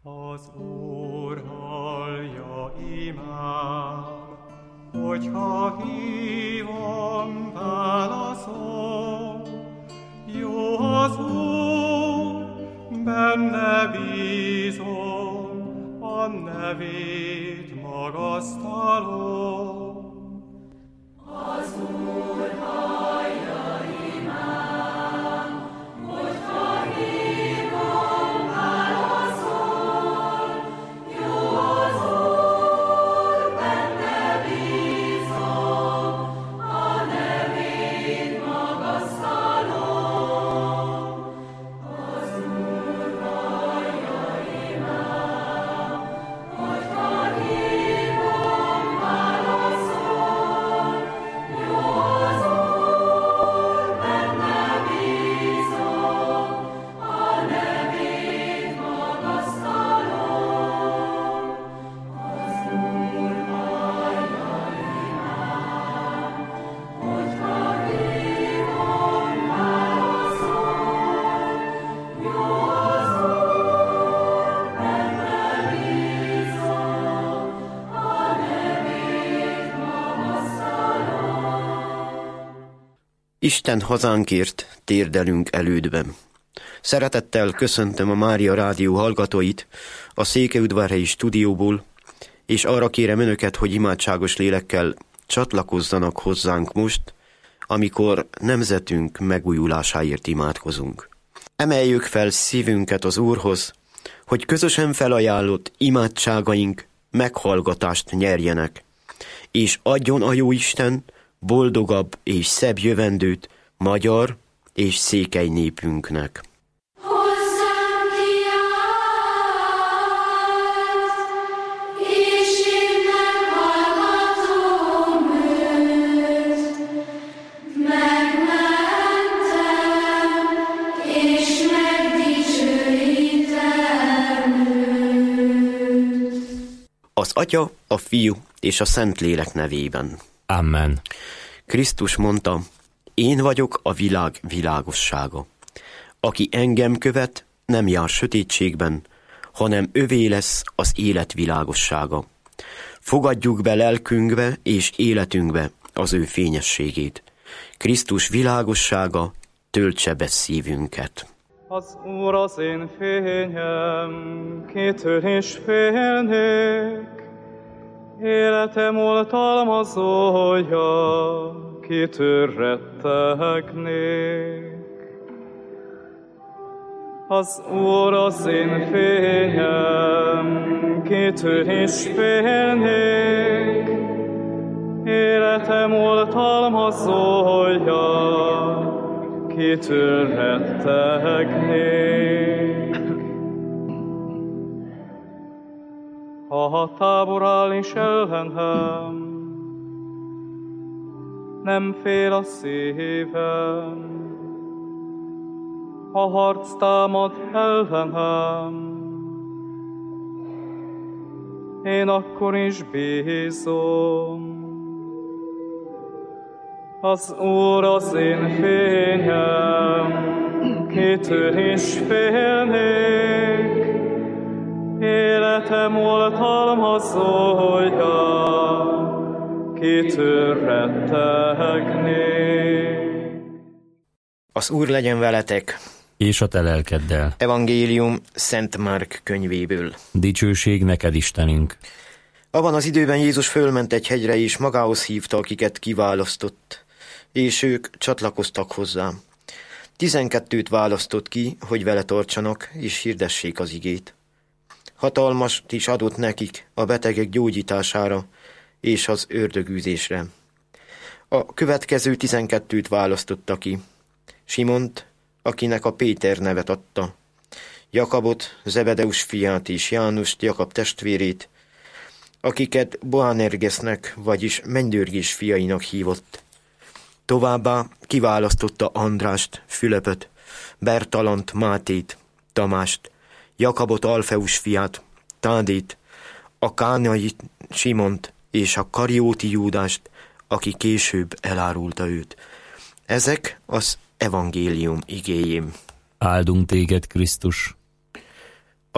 Az Úr hallja imám, hogyha hívom, válaszol. Jó az Úr, benne bízom, a nevét magasztalom. Az Úr hallja imám, hogyha hívom, válaszol. Jó az Úr, benne bízom, a nevét magasztalom. Az Úr hallja imám, hogyha hívom, válaszol. Jó az Úr, benne bízom, a nevét magasztalom. Az Úr hallja imám, hogyha hívom, válaszol. Jó az Úr, benne bízom, a nevét magasztalom. Isten hazánkért térdelünk elődben. Szeretettel köszöntöm a Mária Rádió hallgatóit a Székelyudvarhelyi stúdióból, és arra kérem önöket, hogy imádságos lélekkel csatlakozzanak hozzánk most, amikor nemzetünk megújulásáért imádkozunk. Emeljük fel szívünket az Úrhoz, hogy közösen felajánlott imádságaink meghallgatást nyerjenek, és adjon a Jóisten boldogabb és szebb jövendőt magyar és székely népünknek. Hozzám kiállt, és én meghallgatom őt. Megmentem, és megdicsőítem őt. Az Atya, a Fiú és a Szentlélek nevében. Amen. Krisztus mondta, én vagyok a világ világossága. Aki engem követ, nem jár sötétségben, hanem övé lesz az élet világossága. Fogadjuk be lelkünkbe és életünkbe az ő fényességét. Krisztus világossága töltse be szívünket. Az Úr az én fényem, kitől is félnék. Életem oltalmazója, kitől rettegnék. Az Úr az én fényem, kitől is félnék. Életem oltalmazója, kitől rettegnék. Ha a tábor áll is ellenem, nem fél a szívem. Ha harc támad ellenem, én akkor is bízom. Az Úr az én fényem, kitől is félnék. Életem oltalmazója, kitől rettegnék. Az Úr legyen veletek! És a te lelkeddel. Evangélium Szent Márk könyvéből. Dicsőség neked, Istenünk! Abban az időben Jézus fölment egy hegyre, és magához hívta, akiket kiválasztott, és ők csatlakoztak hozzá. 12 választott ki, hogy vele tartsanak, és hirdessék az igét. Hatalmast is adott nekik a betegek gyógyítására és az ördögűzésre. A következő 12 választotta ki. Simont, akinek a Péter nevet adta, Jakabot, Zebedeus fiát és Jánust, Jakab testvérét, akiket Boanergesnek, vagyis mennydörgés fiainak hívott. Továbbá kiválasztotta Andrást, Fülöpöt, Bertalant, Mátét, Tamást, Jakabot, Alfeus fiát, Tádét, a Kánai Simont és a Karióti Júdást, aki később elárulta őt. Ezek az evangélium igéjém. Áldunk téged, Krisztus! A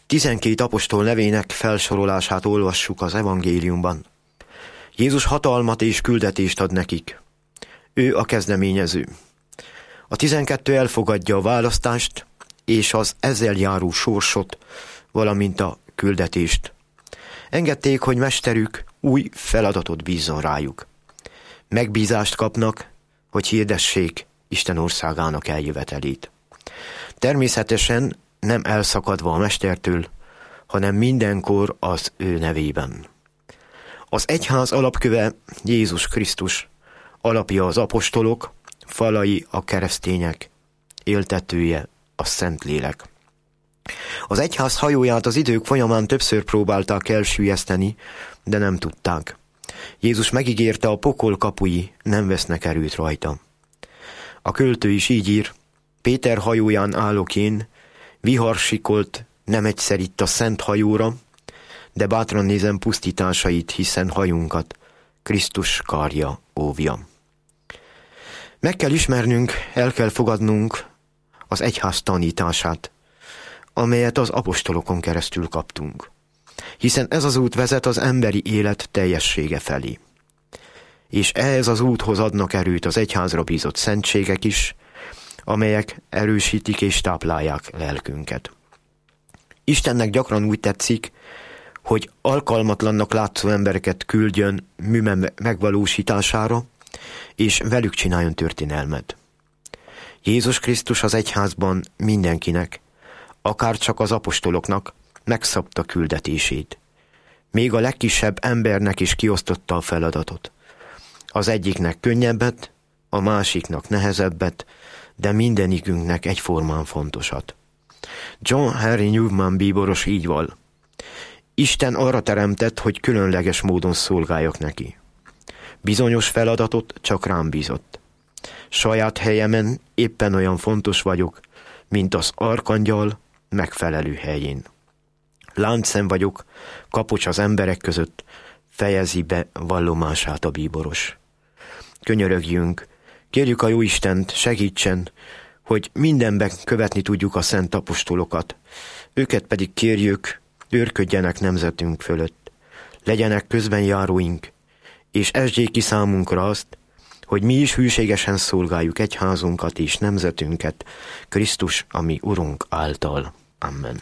12 apostol nevének felsorolását olvassuk az evangéliumban. Jézus hatalmat és küldetést ad nekik. Ő a kezdeményező. A 12 elfogadja a választást és az ezzel járó sorsot, valamint a küldetést. Engedték, hogy mesterük új feladatot bízzon rájuk. Megbízást kapnak, hogy hirdessék Isten országának eljövetelét. Természetesen nem elszakadva a mestertől, hanem mindenkor az ő nevében. Az egyház alapköve Jézus Krisztus, alapja az apostolok, falai a keresztények, éltetője a Szentlélek. Az egyház hajóját az idők folyamán többször próbálták elsüllyeszteni, de nem tudták. Jézus megígérte, a pokol kapui nem vesznek erőt rajta. A költő is így ír: Péter hajóján állok én, vihar sikolt, nem egyszer itt a szent hajóra, de bátran nézem pusztításait, hiszen hajunkat Krisztus karja óvja. Meg kell ismernünk, el kell fogadnunk az egyház tanítását, amelyet az apostolokon keresztül kaptunk, hiszen ez az út vezet az emberi élet teljessége felé. És ehhez az úthoz adnak erőt az egyházra bízott szentségek is, amelyek erősítik és táplálják lelkünket. Istennek gyakran úgy tetszik, hogy alkalmatlannak látszó embereket küldjön műve megvalósítására, és velük csináljon történelmet. Jézus Krisztus az egyházban mindenkinek, akár csak az apostoloknak megszabta küldetését. Még a legkisebb embernek is kiosztotta a feladatot. Az egyiknek könnyebbet, a másiknak nehezebbet, de mindenikünknek egyformán fontosat. John Henry Newman bíboros így val: Isten arra teremtett, hogy különleges módon szolgáljak neki. Bizonyos feladatot csak rám bízott. Saját helyemen éppen olyan fontos vagyok, mint az arkangyal megfelelő helyén. Láncszem vagyok, kapocs az emberek között, fejezi be vallomását a bíboros. Könyörögjünk, kérjük a Jóistent, segítsen, hogy mindenben követni tudjuk a szent apostolokat. Őket pedig kérjük, őrködjenek nemzetünk fölött. Legyenek közbenjáróink, és esdjék ki számunkra azt, hogy mi is hűségesen szolgáljuk egyházunkat és nemzetünket, Krisztus, a mi Urunk által. Amen.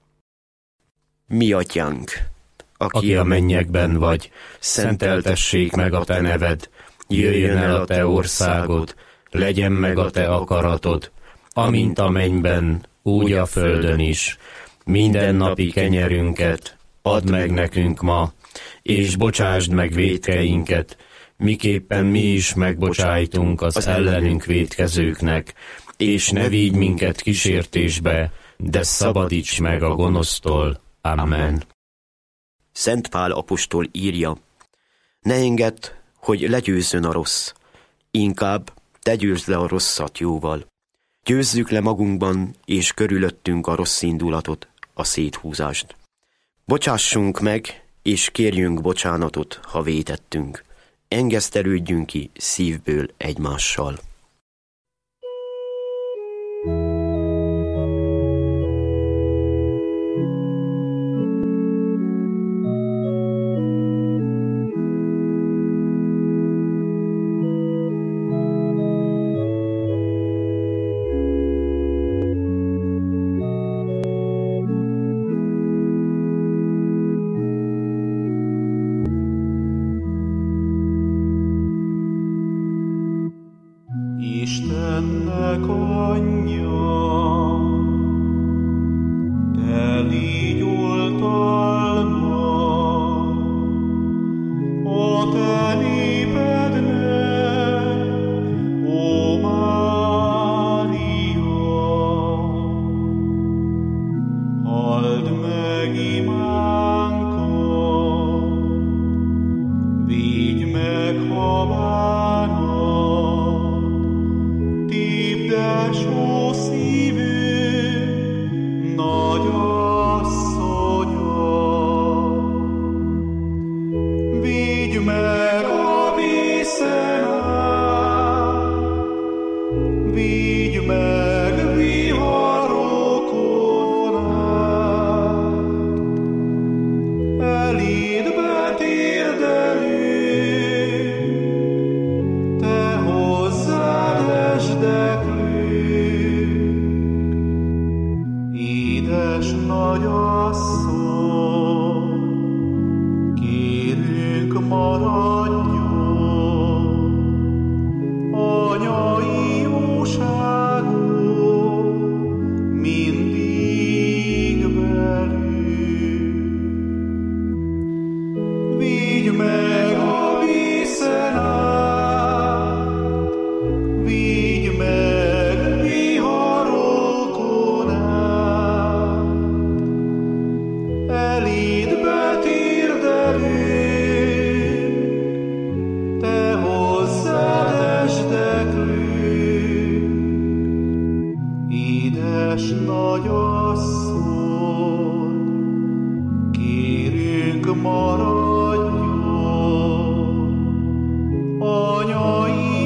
Mi atyánk, Aki a mennyekben vagy, szenteltessék meg a te neved, jöjjön el a te országod, legyen meg a te akaratod, amint a mennyben, úgy a földön is. Minden napi kenyerünket add meg nekünk ma, és bocsásd meg vétkeinket, miképpen mi is megbocsájtunk az ellenünk vétkezőknek, és ne vigy minket kísértésbe, de szabadíts meg a gonosztól. Amen. Szent Pál apostol írja: Ne engedd, hogy legyőzzön a rossz, inkább te győzd le a rosszat jóval. Győzzük le magunkban és körülöttünk a rossz indulatot, a széthúzást. Bocsássunk meg, és kérjünk bocsánatot, ha vétettünk. Engesztelődjünk ki szívből egymással. Istennek anyja, te légy oltalma a te népednek, ó Mária. Halld meg imánkat, védj meg, ha bánat, tépdes, ó szívünk, nagy asszony. Édes nagyasszony, kérünk maradjon, anyai jóságod mindig velünk. Vigy meg a vízen át, vigy meg viharokon át, eléd betérdelünk, te hozzád esteklünk. Édes nagyasszony, kérünk maradjon, anyai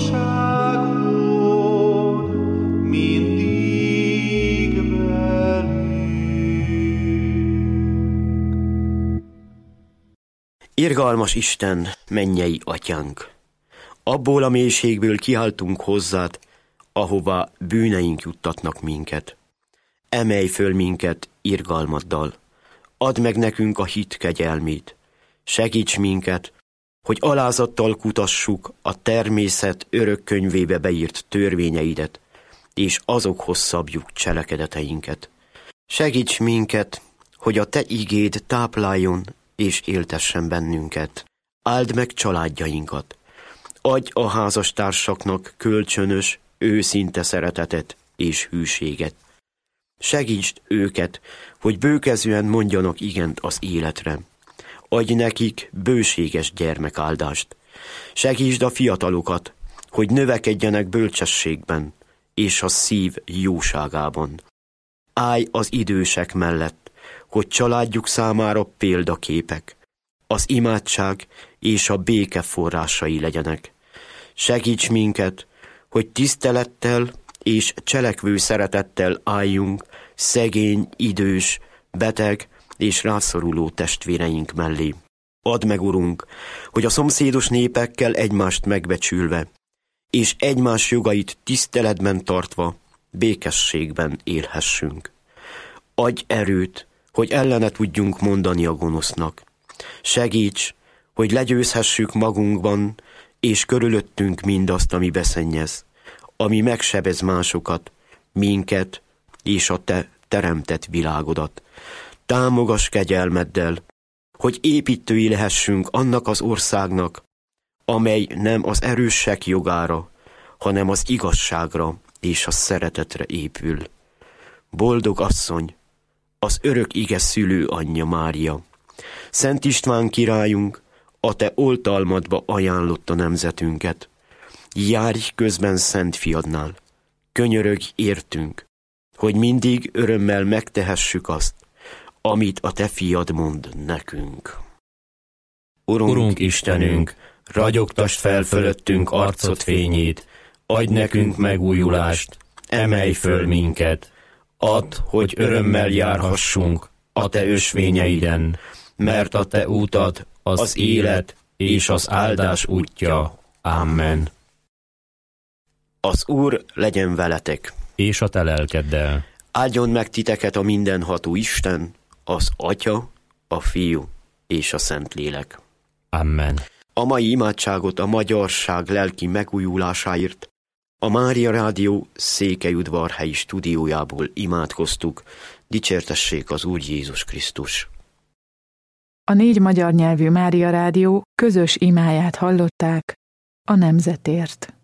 jóságod mindig velünk. Irgalmas Isten, mennyei atyánk! Abból a mélységből kiáltunk hozzád, ahová bűneink juttatnak minket. Emelj föl minket irgalmaddal, add meg nekünk a hit kegyelmét, segíts minket, hogy alázattal kutassuk a természet örök könyvébe beírt törvényeidet, és azokhoz szabjuk cselekedeteinket. Segíts minket, hogy a te igéd tápláljon és éltessen bennünket. Áld meg családjainkat, adj a házastársaknak kölcsönös, őszinte szeretetet és hűséget. Segítsd őket, hogy bőkezően mondjanak igent az életre. Adj nekik bőséges gyermekáldást. Segítsd a fiatalokat, hogy növekedjenek bölcsességben és a szív jóságában. Állj az idősek mellett, hogy családjuk számára példaképek, az imádság és a béke forrásai legyenek. Segíts minket, hogy tisztelettel és cselekvő szeretettel álljunk szegény, idős, beteg és rászoruló testvéreink mellé. Add meg, Urunk, hogy a szomszédos népekkel egymást megbecsülve, és egymás jogait tiszteletben tartva, békességben élhessünk. Adj erőt, hogy ellene tudjunk mondani a gonosznak. Segíts, hogy legyőzhessük magunkban és körülöttünk mindazt, ami beszennyez, ami megsebez másokat, minket és a te teremtett világodat. Támogass kegyelmeddel, hogy építői lehessünk annak az országnak, amely nem az erősek jogára, hanem az igazságra és a szeretetre épül. Boldog asszony, az örök ige szülő anyja Mária, Szent István királyunk, a te oltalmadba ajánlotta nemzetünket. Járj közben Szent Fiadnál, könyörögj értünk, hogy mindig örömmel megtehessük azt, amit a te fiad mond nekünk. Urunk Istenünk, ragyogtasd fel fölöttünk arcod fényét, adj nekünk megújulást, emelj föl minket, add, hogy örömmel járhassunk a te ösvényeiden, mert a te útad az élet és az áldás útja. Amen. Az Úr legyen veletek, És a te lelkeddel. áldjon meg titeket a mindenható Isten, az Atya, a Fiú és a Szentlélek. Amen. A mai imádságot a magyarság lelki megújulásáért a Mária Rádió Székelyudvarhelyi stúdiójából imádkoztuk. Dicsértessék az Úr Jézus Krisztus! A 4 magyar nyelvű Mária Rádió közös imáját hallották a nemzetért.